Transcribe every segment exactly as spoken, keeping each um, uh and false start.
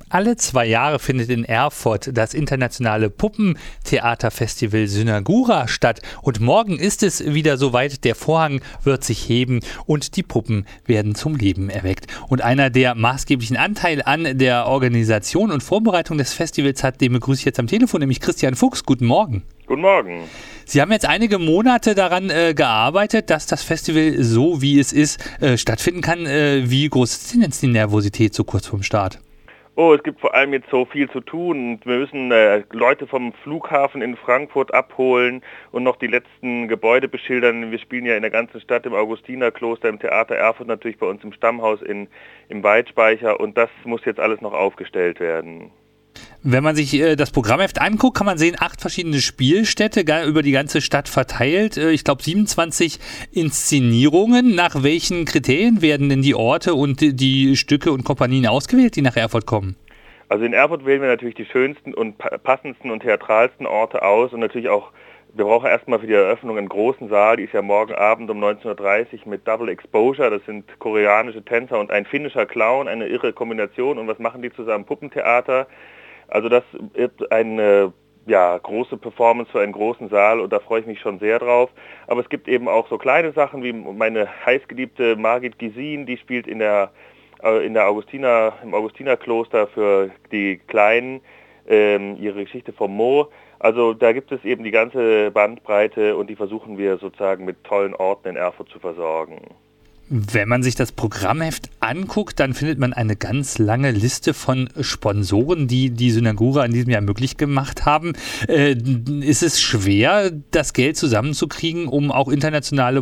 Alle zwei Jahre findet in Erfurt das internationale Puppentheaterfestival Synagura statt. Und morgen ist es wieder soweit, der Vorhang wird sich heben und die Puppen werden zum Leben erweckt. Und einer, der maßgeblichen Anteil an der Organisation und Vorbereitung des Festivals hat, den begrüße ich jetzt am Telefon, nämlich Christian Fuchs. Guten Morgen. Guten Morgen. Sie haben jetzt einige Monate daran äh, gearbeitet, dass das Festival so, wie es ist, äh, stattfinden kann. Äh, wie groß ist denn jetzt die Nervosität so kurz vorm Start? Oh, es gibt vor allem jetzt so viel zu tun. Wir müssen äh, Leute vom Flughafen in Frankfurt abholen und noch die letzten Gebäude beschildern. Wir spielen ja in der ganzen Stadt, im Augustinerkloster, im Theater Erfurt, natürlich bei uns im Stammhaus in, im Weidspeicher, und das muss jetzt alles noch aufgestellt werden. Wenn man sich äh, das Programmheft anguckt, kann man sehen, acht verschiedene Spielstätte gar über die ganze Stadt verteilt. Äh, ich glaube siebenundzwanzig Inszenierungen. Nach welchen Kriterien werden denn die Orte und die, die Stücke und Kompanien ausgewählt, die nach Erfurt kommen? Also in Erfurt wählen wir natürlich die schönsten und passendsten und theatralsten Orte aus, und natürlich auch, wir brauchen erstmal für die Eröffnung einen großen Saal, die ist ja morgen Abend um neunzehn Uhr dreißig mit Double Exposure, das sind koreanische Tänzer und ein finnischer Clown, eine irre Kombination. Und was machen die zusammen? Puppentheater. Also das ist eine ja, große Performance für einen großen Saal, und da freue ich mich schon sehr drauf. Aber es gibt eben auch so kleine Sachen wie meine heißgeliebte Margit Gysin, die spielt in der, in der Augustiner, im Augustinerkloster für die Kleinen ähm, ihre Geschichte vom Mo. Also da gibt es eben die ganze Bandbreite, und die versuchen wir sozusagen mit tollen Orten in Erfurt zu versorgen. Wenn man sich das Programmheft anguckt, dann findet man eine ganz lange Liste von Sponsoren, die die Synagura in diesem Jahr möglich gemacht haben. Äh, ist es schwer, das Geld zusammenzukriegen, um auch internationale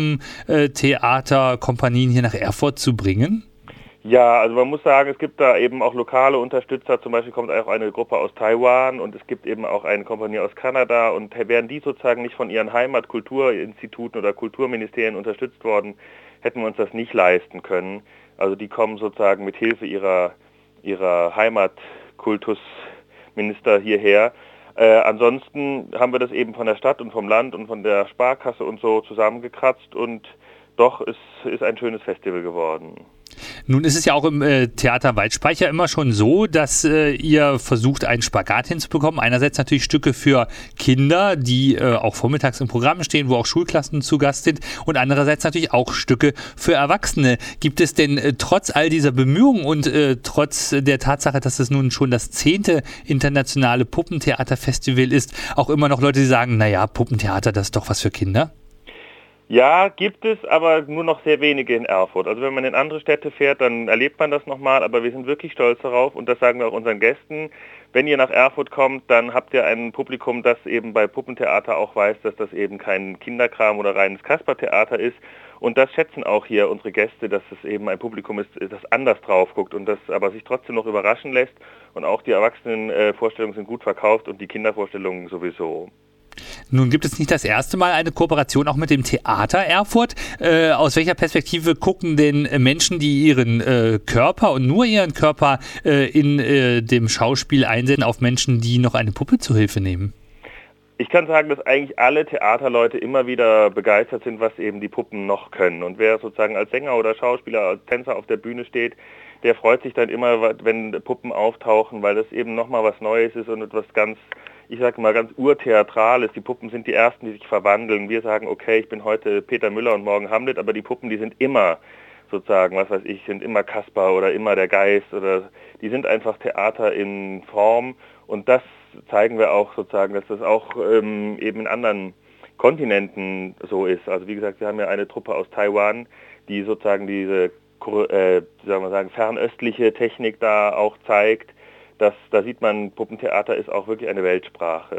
Puppentheaterkompanien hier nach Erfurt zu bringen? Ja, also man muss sagen, es gibt da eben auch lokale Unterstützer. Zum Beispiel kommt auch eine Gruppe aus Taiwan, und es gibt eben auch eine Kompanie aus Kanada. Und wären die sozusagen nicht von ihren Heimatkulturinstituten oder Kulturministerien unterstützt worden, hätten wir uns das nicht leisten können. Also die kommen sozusagen mit Hilfe ihrer, ihrer Heimatkultusminister hierher. Äh, ansonsten haben wir das eben von der Stadt und vom Land und von der Sparkasse und so zusammengekratzt, und doch, es ist ein schönes Festival geworden. Nun ist es ja auch im äh, Theater Weidspeicher immer schon so, dass äh, ihr versucht, einen Spagat hinzubekommen. Einerseits natürlich Stücke für Kinder, die äh, auch vormittags im Programm stehen, wo auch Schulklassen zu Gast sind, und andererseits natürlich auch Stücke für Erwachsene. Gibt es denn äh, trotz all dieser Bemühungen und äh, trotz der Tatsache, dass es nun schon das zehnte internationale Puppentheaterfestival ist, auch immer noch Leute, die sagen, naja, Puppentheater, das ist doch was für Kinder? Ja, gibt es, aber nur noch sehr wenige in Erfurt. Also wenn man in andere Städte fährt, dann erlebt man das nochmal, aber wir sind wirklich stolz darauf, und das sagen wir auch unseren Gästen. Wenn ihr nach Erfurt kommt, dann habt ihr ein Publikum, das eben bei Puppentheater auch weiß, dass das eben kein Kinderkram oder reines Kaspertheater ist. Und das schätzen auch hier unsere Gäste, dass es eben ein Publikum ist, das anders drauf guckt und das aber sich trotzdem noch überraschen lässt. Und auch die Erwachsenenvorstellungen sind gut verkauft und die Kindervorstellungen sowieso. Nun gibt es nicht das erste Mal eine Kooperation auch mit dem Theater Erfurt. Äh, aus welcher Perspektive gucken denn Menschen, die ihren äh, Körper und nur ihren Körper äh, in äh, dem Schauspiel einsetzen, auf Menschen, die noch eine Puppe zu Hilfe nehmen? Ich kann sagen, dass eigentlich alle Theaterleute immer wieder begeistert sind, was eben die Puppen noch können. Und wer sozusagen als Sänger oder Schauspieler, als Tänzer auf der Bühne steht, der freut sich dann immer, wenn Puppen auftauchen, weil das eben nochmal was Neues ist und etwas ganz, ich sage mal, ganz urtheatrales. Die Puppen sind die Ersten, die sich verwandeln. Wir sagen, okay, ich bin heute Peter Müller und morgen Hamlet, aber die Puppen, die sind immer sozusagen, was weiß ich, sind immer Kaspar oder immer der Geist, oder die sind einfach Theater in Form, und das zeigen wir auch sozusagen, dass das auch ähm, eben in anderen Kontinenten so ist. Also wie gesagt, wir haben ja eine Truppe aus Taiwan, die sozusagen diese, äh, sagen wir sagen, fernöstliche Technik da auch zeigt. Das, da sieht man, Puppentheater ist auch wirklich eine Weltsprache.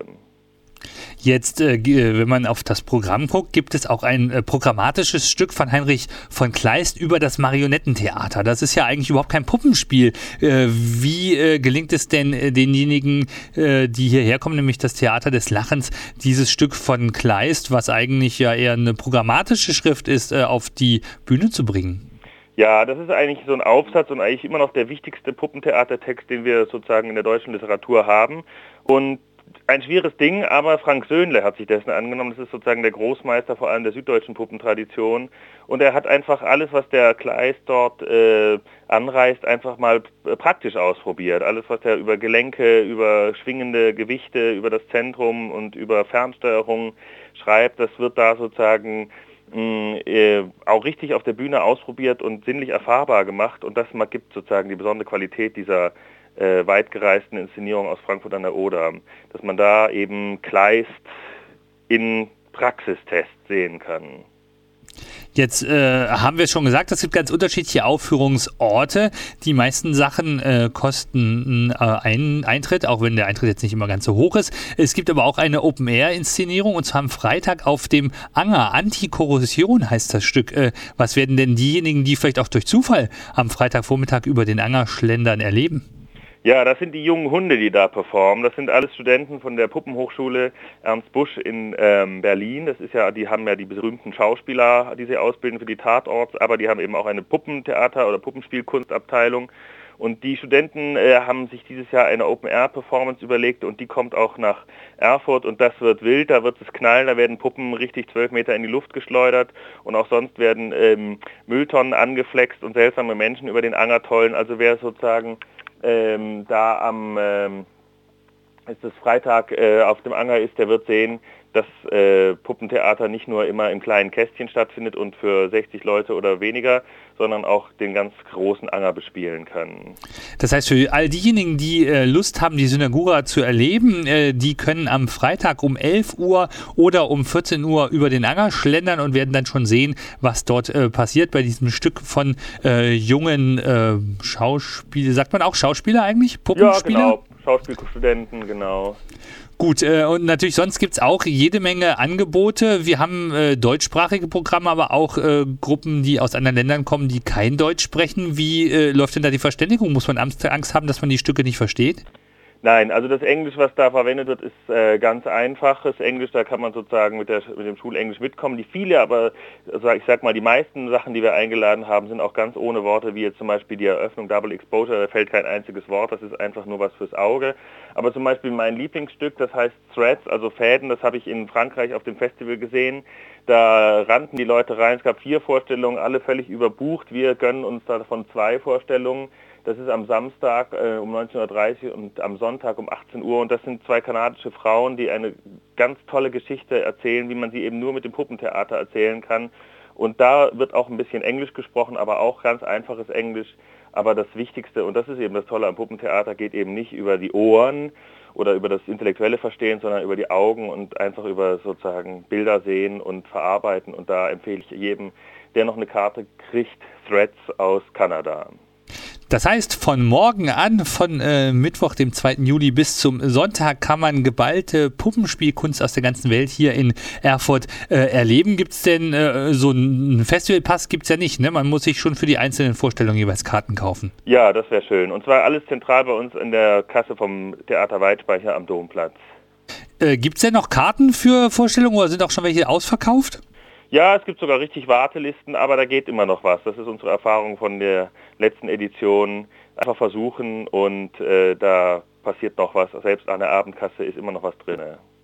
Jetzt, äh, wenn man auf das Programm guckt, gibt es auch ein äh, programmatisches Stück von Heinrich von Kleist über das Marionettentheater. Das ist ja eigentlich überhaupt kein Puppenspiel. Äh, wie äh, gelingt es denn äh, denjenigen, äh, die hierher kommen, nämlich das Theater des Lachens, dieses Stück von Kleist, was eigentlich ja eher eine programmatische Schrift ist, äh, auf die Bühne zu bringen? Ja, das ist eigentlich so ein Aufsatz und eigentlich immer noch der wichtigste Puppentheatertext, den wir sozusagen in der deutschen Literatur haben. Und Ein schwieriges Ding, aber Frank Söhnle hat sich dessen angenommen. Das ist sozusagen der Großmeister vor allem der süddeutschen Puppentradition. Und er hat einfach alles, was der Kleist dort äh, anreißt, einfach mal p- praktisch ausprobiert. Alles, was er über Gelenke, über schwingende Gewichte, über das Zentrum und über Fernsteuerung schreibt, das wird da sozusagen mh, äh, auch richtig auf der Bühne ausprobiert und sinnlich erfahrbar gemacht. Und das gibt sozusagen die besondere Qualität dieser Äh, weitgereisten Inszenierung aus Frankfurt an der Oder, dass man da eben Kleist in Praxistest sehen kann. Jetzt äh, haben wir schon gesagt, es gibt ganz unterschiedliche Aufführungsorte. Die meisten Sachen äh, kosten äh, einen Eintritt, auch wenn der Eintritt jetzt nicht immer ganz so hoch ist. Es gibt aber auch eine Open-Air-Inszenierung, und zwar am Freitag auf dem Anger. Antikorrosion heißt das Stück. Äh, was werden denn diejenigen, die vielleicht auch durch Zufall am Freitagvormittag über den Anger schlendern, erleben? Ja, das sind die jungen Hunde, die da performen. Das sind alles Studenten von der Puppenhochschule Ernst Busch in ähm, Berlin. Das ist ja, die haben ja die berühmten Schauspieler, die sie ausbilden für die Tatorts, aber die haben eben auch eine Puppentheater- oder Puppenspielkunstabteilung. Und die Studenten äh, haben sich dieses Jahr eine Open-Air-Performance überlegt, und die kommt auch nach Erfurt, und das wird wild, da wird es knallen, da werden Puppen richtig zwölf Meter in die Luft geschleudert, und auch sonst werden ähm, Mülltonnen angeflext und seltsame Menschen über den Anger tollen. Also wer sozusagen Ähm, da am ähm, ist es Freitag äh, auf dem Anger ist, der wird sehen, dass äh, Puppentheater nicht nur immer im kleinen Kästchen stattfindet und für sechzig Leute oder weniger, sondern auch den ganz großen Anger bespielen kann. Das heißt, für all diejenigen, die äh, Lust haben, die Synagura zu erleben, äh, die können am Freitag um elf Uhr oder um vierzehn Uhr über den Anger schlendern und werden dann schon sehen, was dort äh, passiert bei diesem Stück von äh, jungen äh, Schauspielern. Sagt man auch Schauspieler eigentlich? Puppenspieler? Ja, genau. Schauspielstudenten, genau. Gut, äh, und natürlich sonst gibt es auch jede Menge Angebote. Wir haben äh, deutschsprachige Programme, aber auch äh, Gruppen, die aus anderen Ländern kommen, die kein Deutsch sprechen. Wie äh, läuft denn da die Verständigung? Muss man Angst haben, dass man die Stücke nicht versteht? Nein, also das Englisch, was da verwendet wird, ist äh, ganz einfaches Englisch. Da kann man sozusagen mit, der, mit dem Schulenglisch mitkommen. Die viele, aber also ich sag mal, die meisten Sachen, die wir eingeladen haben, sind auch ganz ohne Worte, wie jetzt zum Beispiel die Eröffnung Double Exposure. Da fällt kein einziges Wort, das ist einfach nur was fürs Auge. Aber zum Beispiel mein Lieblingsstück, das heißt Threads, also Fäden, das habe ich in Frankreich auf dem Festival gesehen. Da rannten die Leute rein, es gab vier Vorstellungen, alle völlig überbucht. Wir gönnen uns davon zwei Vorstellungen. Das ist am Samstag äh, um neunzehn Uhr dreißig und am Sonntag um achtzehn Uhr. Und das sind zwei kanadische Frauen, die eine ganz tolle Geschichte erzählen, wie man sie eben nur mit dem Puppentheater erzählen kann. Und da wird auch ein bisschen Englisch gesprochen, aber auch ganz einfaches Englisch. Aber das Wichtigste, und das ist eben das Tolle am Puppentheater, geht eben nicht über die Ohren oder über das intellektuelle Verstehen, sondern über die Augen und einfach über sozusagen Bilder sehen und verarbeiten. Und da empfehle ich jedem, der noch eine Karte kriegt, Threads aus Kanada. Das heißt, von morgen an, von äh, Mittwoch, dem zweiten Juli bis zum Sonntag, kann man geballte Puppenspielkunst aus der ganzen Welt hier in Erfurt äh, erleben. Gibt es denn äh, so einen Festivalpass? Gibt es ja nicht, ne? Man muss sich schon für die einzelnen Vorstellungen jeweils Karten kaufen. Ja, das wäre schön. Und zwar alles zentral bei uns in der Kasse vom Theater Weitspeicher am Domplatz. Äh, Gibt es denn noch Karten für Vorstellungen oder sind auch schon welche ausverkauft? Ja, es gibt sogar richtig Wartelisten, aber da geht immer noch was. Das ist unsere Erfahrung von der letzten Edition. Einfach versuchen, und äh, da passiert noch was. Selbst an der Abendkasse ist immer noch was drin.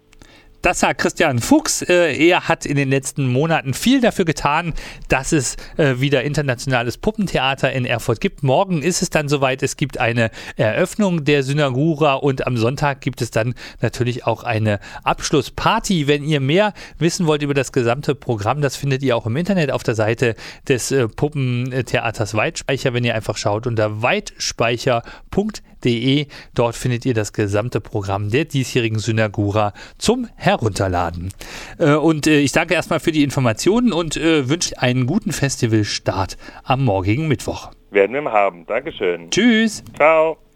Das sagt Christian Fuchs. Er hat in den letzten Monaten viel dafür getan, dass es wieder internationales Puppentheater in Erfurt gibt. Morgen ist es dann soweit. Es gibt eine Eröffnung der Synagura und am Sonntag gibt es dann natürlich auch eine Abschlussparty. Wenn ihr mehr wissen wollt über das gesamte Programm, das findet ihr auch im Internet auf der Seite des Puppentheaters Weitspeicher. Wenn ihr einfach schaut unter weitspeicher punkt de, dort findet ihr das gesamte Programm der diesjährigen Synagura zum Herunterladen. Und ich danke erstmal für die Informationen und wünsche einen guten Festivalstart am morgigen Mittwoch. Werden wir mal haben. Dankeschön. Tschüss. Ciao.